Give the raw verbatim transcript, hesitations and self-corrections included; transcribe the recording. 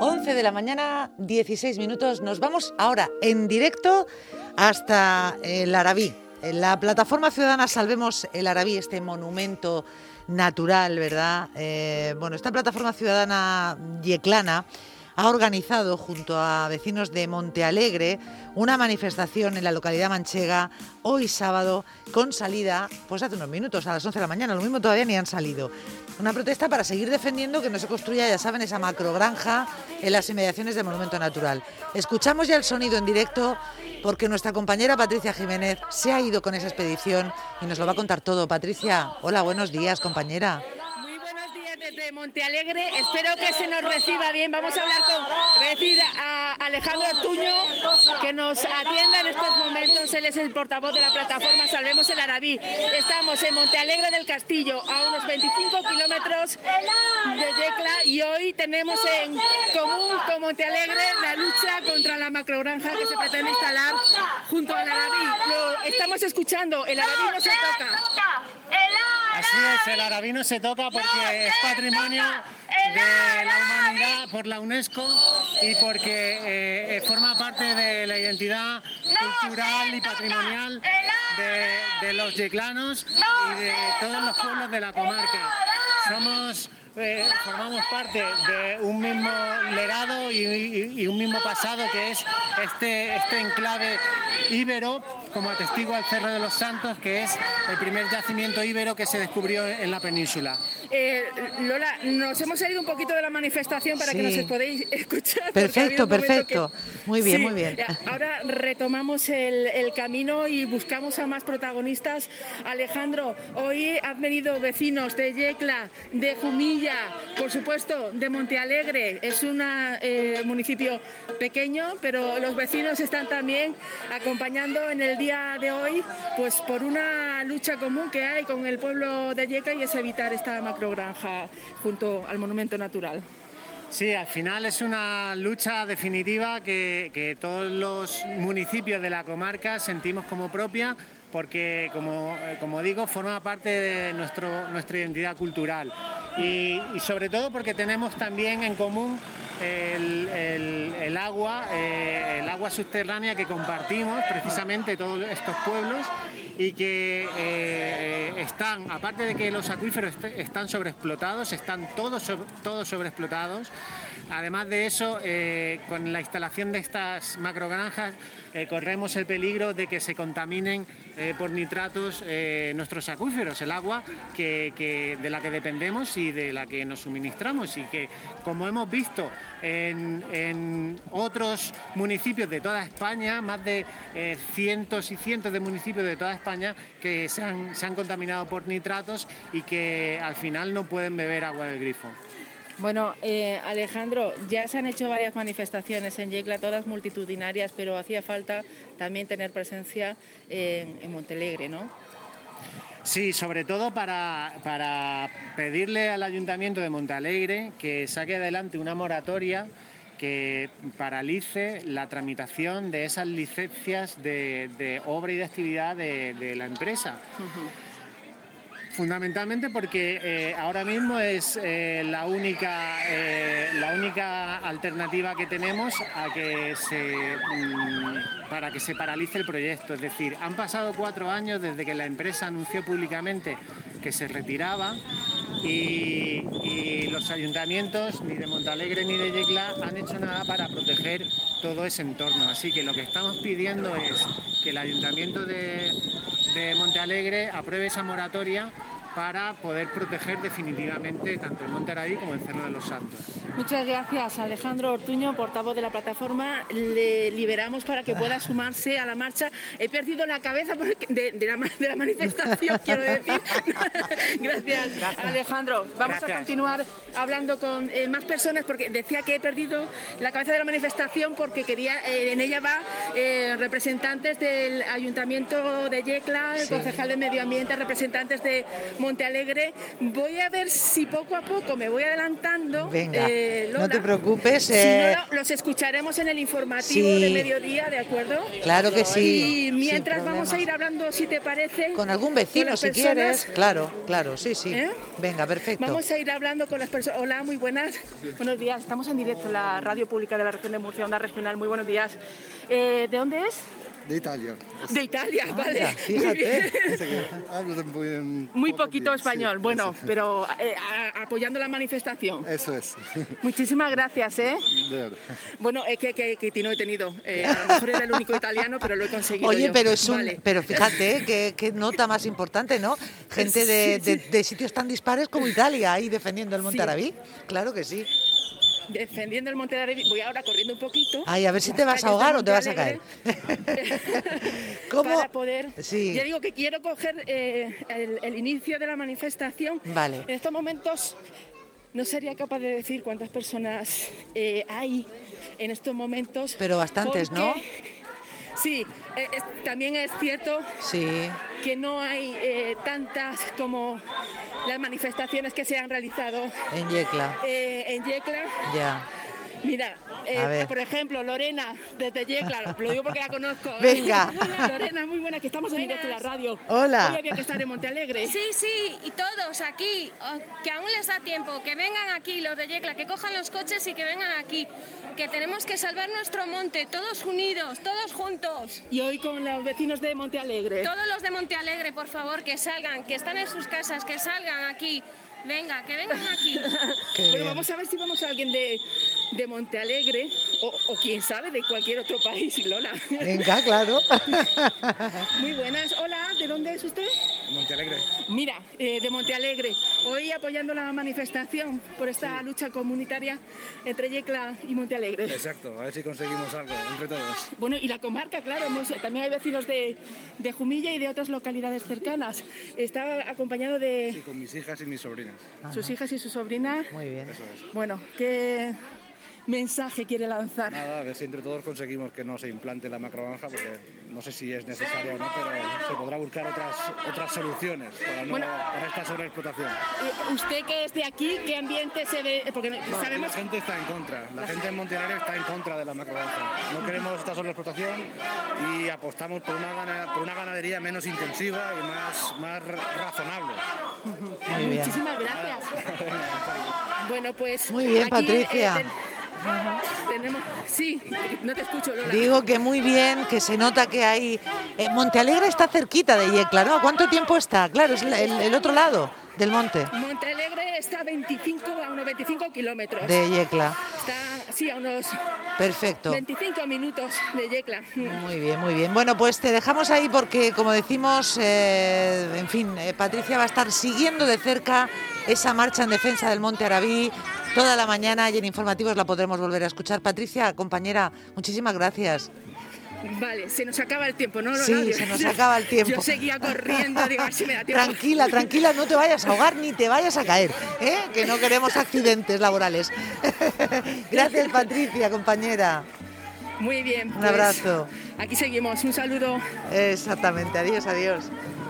once de la mañana, dieciséis minutos. Nos vamos ahora en directo hasta el Arabí. En la plataforma ciudadana Salvemos el Arabí, este monumento natural, ¿verdad? Eh, bueno, esta plataforma ciudadana yeclana ha organizado junto a vecinos de Montealegre una manifestación en la localidad manchega hoy sábado con salida, pues hace unos minutos, a las once de la mañana, lo mismo todavía ni han salido. Una protesta para seguir defendiendo que no se construya, ya saben, esa macrogranja en las inmediaciones del monumento natural. Escuchamos ya el sonido en directo porque nuestra compañera Patricia Jiménez se ha ido con esa expedición y nos lo va a contar todo. Patricia, hola, buenos días, compañera. Desde Montealegre, espero que se nos reciba bien. Vamos a hablar con decir, a Alejandro Ortuño, que nos atienda en estos momentos. Él es el portavoz de la plataforma Salvemos el Arabí. Estamos en Montealegre del Castillo, a unos veinticinco kilómetros de Yecla, y hoy tenemos en común con Montealegre la lucha contra la macrogranja que se pretende instalar junto al Arabí. Lo estamos escuchando, el Arabí no se toca. Así es, el Arabí no se toca porque es patrimonio de la humanidad por la UNESCO y porque eh, forma parte de la identidad cultural y patrimonial de, de los yeclanos y de todos los pueblos de la comarca. Somos... Eh, formamos parte de un mismo legado y, y, y un mismo pasado, que es este, este enclave íbero, como atestigua el Cerro de los Santos, que es el primer yacimiento íbero que se descubrió en la península. Eh, Lola, nos hemos salido un poquito de la manifestación para sí. que nos podéis escuchar. Perfecto, perfecto. Que... Muy bien, sí, muy bien. Ahora retomamos el, el camino y buscamos a más protagonistas. Alejandro, hoy han venido vecinos de Yecla, de Jumilla, por supuesto, de Montealegre. Es un eh, municipio pequeño, pero los vecinos están también acompañando en el día de hoy, pues por una lucha común que hay con el pueblo de Yecla, y es evitar esta macrogranja junto al monumento natural. Sí, al final es una lucha definitiva que, que todos los municipios de la comarca sentimos como propia, porque, como, como digo, forma parte de nuestro, nuestra identidad cultural y, y sobre todo porque tenemos también en común el, el, el agua, eh, el agua subterránea que compartimos precisamente todos estos pueblos y que eh, están, aparte de que los acuíferos est- están sobreexplotados, están todos, sobre, todos sobreexplotados. Además de eso, eh, con la instalación de estas macrogranjas, eh, corremos el peligro de que se contaminen eh, por nitratos eh, nuestros acuíferos, el agua que, que, de la que dependemos y de la que nos suministramos, y que, como hemos visto en, en otros municipios de toda España, más de eh, cientos y cientos de municipios de toda España que se han, se han contaminado por nitratos y que al final no pueden beber agua del grifo. Bueno, eh, Alejandro, ya se han hecho varias manifestaciones en Yecla, todas multitudinarias, pero hacía falta también tener presencia en, en Montealegre, ¿no? Sí, sobre todo para, para pedirle al Ayuntamiento de Montealegre que saque adelante una moratoria que paralice la tramitación de esas licencias de, de obra y de actividad de, de la empresa. Uh-huh. Fundamentalmente porque eh, ahora mismo es eh, la única eh, la única alternativa que tenemos a que se mm, para que se paralice el proyecto. Es decir, han pasado cuatro años desde que la empresa anunció públicamente que se retiraba y, y los ayuntamientos ni de Montealegre ni de Yecla han hecho nada para proteger todo ese entorno. Así que lo que estamos pidiendo es que el ayuntamiento de de Montealegre apruebe esa moratoria para poder proteger definitivamente tanto el Monte Arabí como el Cerro de los Santos. Muchas gracias, Alejandro Ortuño, portavoz de la plataforma. Le liberamos para que pueda sumarse a la marcha. He perdido la cabeza de, de, la, de la manifestación, quiero decir. Gracias, Alejandro. Vamos gracias. a continuar hablando con eh, más personas, porque decía que he perdido la cabeza de la manifestación porque quería, eh, en ella va eh, representantes del Ayuntamiento de Yecla, el sí. concejal de Medio Ambiente, representantes de Montealegre. Voy a ver si poco a poco me voy adelantando. Venga, eh, Lola. no te preocupes. Si eh, no, los escucharemos en el informativo sí. de mediodía, ¿de acuerdo? Claro que sí. Y mientras sin vamos a ir problema. hablando, si te parece, Con algún con vecino, las si personas. quieres. Claro, claro, sí, sí. ¿Eh? Venga, perfecto. Vamos a ir hablando con las personas. Hola, muy buenas. Buenos días. Estamos en directo en la radio pública de la región de Murcia, Onda Regional. Muy buenos días. Eh, ¿De dónde es? De Italia. De Italia, Anda, vale. fíjate. Hablo de muy, Muy poco poquito bien, español, sí, bueno, sí. pero eh, a- apoyando la manifestación. Eso es. Muchísimas gracias, ¿eh? De verdad. Bueno, es que, que, que no he tenido. Eh, a lo mejor era el único italiano, pero lo he conseguido. Oye, yo. pero es un, Vale. pero fíjate, ¿eh? qué, qué nota más importante, ¿no? Gente de, Sí, sí. de- de sitios tan dispares como Italia ahí defendiendo el Monte Sí. Arabí. Claro que sí. Defendiendo el Monte de Arabí, voy ahora corriendo un poquito. Ay, a ver si Las te vas a calles de ahogar o te vas a Montealegre, caer. ¿Cómo? Para poder. Sí. Ya digo que quiero coger eh, el, el inicio de la manifestación. Vale. En estos momentos no sería capaz de decir cuántas personas eh, hay en estos momentos. Pero bastantes, ¿no? porque- Sí, eh, es- también es cierto Sí, que no hay eh, tantas como las manifestaciones que se han realizado en Yecla. eh, en Yecla. Ya. Mira, eh, A ver. por ejemplo, Lorena, desde Yecla, lo digo porque la conozco. Venga. Lorena, muy buena, que estamos en directo en la radio. Hola. Hoy había que estar en Montealegre. Sí, sí, y todos aquí, oh, que aún les da tiempo, que vengan aquí los de Yecla, que cojan los coches y que vengan aquí, que tenemos que salvar nuestro monte, todos unidos, todos juntos. Y hoy con los vecinos de Montealegre. Todos los de Montealegre, por favor, que salgan, que están en sus casas, que salgan aquí. Venga, que vengan aquí. Qué Bueno, bien. vamos a ver si vamos a alguien de, de Montealegre o, o quién sabe, de cualquier otro país, Lola. Venga, claro. Muy buenas. Hola, ¿de dónde es usted? Montealegre. Mira, eh, de Montealegre, hoy apoyando la manifestación por esta lucha comunitaria entre Yecla y Montealegre. Exacto, a ver si conseguimos algo entre todos. Bueno, y la comarca, claro, hemos- también hay vecinos de, de Jumilla y de otras localidades cercanas. Está acompañado Sí, de con mis hijas y mis sobrinas. sus hijas y su sobrina. Muy bien. Bueno, ¿qué mensaje quiere lanzar? Nada, a ver si entre todos conseguimos que no se implante la macrogranja, porque no sé si es necesario o no, pero se podrá buscar otras otras soluciones para, no, Bueno. para esta sobreexplotación. Eh, Usted que es de aquí, ¿qué ambiente se ve? Porque No, sabemos la gente está en contra, la gente en Montealegre está en contra de la macrogranja. No queremos esta sobreexplotación y apostamos por una, gana- por una ganadería menos intensiva y más, más razonable. Muy bien. Muchísimas gracias. Bueno, pues. Muy bien, aquí, Patricia. eh, ten- tenemos. Sí, no te escucho, Lola. Digo que muy bien, que se nota que hay... eh, Montealegre está cerquita de Yecla, ¿no? ¿A cuánto tiempo está? Claro, es el, el- el otro lado del monte, Montealegre está a veinticinco, a unos veinticinco kilómetros. de Yecla. Está, sí, a unos Perfecto. veinticinco minutos de Yecla. Muy bien, muy bien. Bueno, pues te dejamos ahí porque, como decimos, eh, en fin, eh, Patricia va a estar siguiendo de cerca esa marcha en defensa del Monte Arabí toda la mañana y en informativos la podremos volver a escuchar. Patricia, compañera, muchísimas gracias. Vale, se nos acaba el tiempo, ¿no? Lola? Sí, se nos acaba el tiempo. Yo seguía corriendo, digo, a ver si me da tiempo. Tranquila, tranquila, no te vayas a ahogar ni te vayas a caer, ¿eh? Que no queremos accidentes laborales. Gracias, Patricia, compañera. Muy bien. Un pues, abrazo. Aquí seguimos. Un saludo. Exactamente, adiós, adiós.